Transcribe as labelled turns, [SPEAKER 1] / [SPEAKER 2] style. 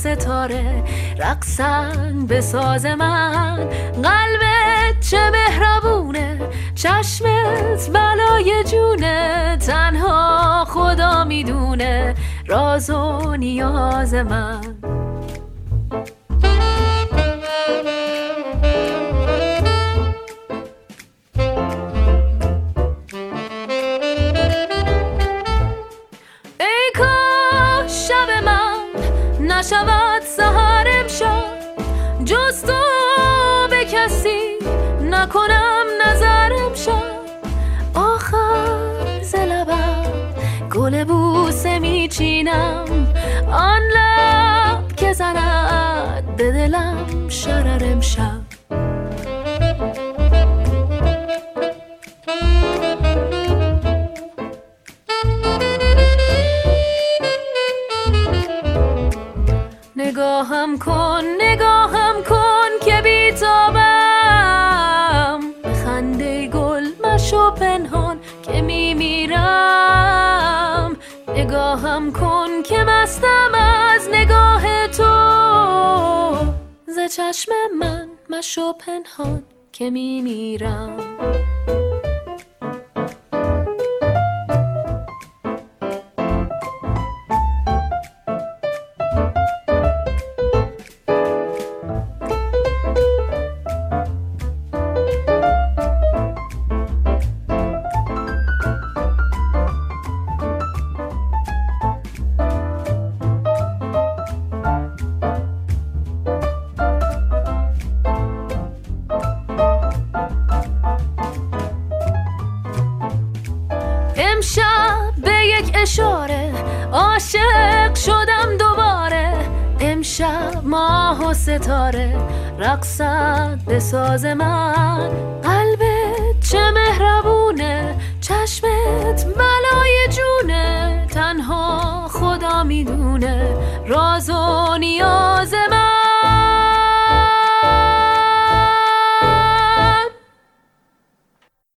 [SPEAKER 1] ستاره رقصن به ساز من. قلبت چه مهربونه، چشمت بلای جونه، تنها خدا میدونه راز و نیاز من. ای کاش شب من نشود سحر امشب، جز تو به کسی نکنم نظر امشب. آخر ز لبم گل بوسه میچینم، آن لب که زند به دلم شرر امشب. نگاهم کن که بیتابم، خنده گل مشو پنهان که میمیرم. نگاهم کن که مستم از نگاه تو، ز چشم من مشو پنهان که میمیرم. امشب به یک اشاره عاشق شدم دوباره. امشب ماه و ستاره رقصد به ساز من. قلبت چه مهربونه، چشمت بلای جونه، تنها خدا میدونه راز و نیاز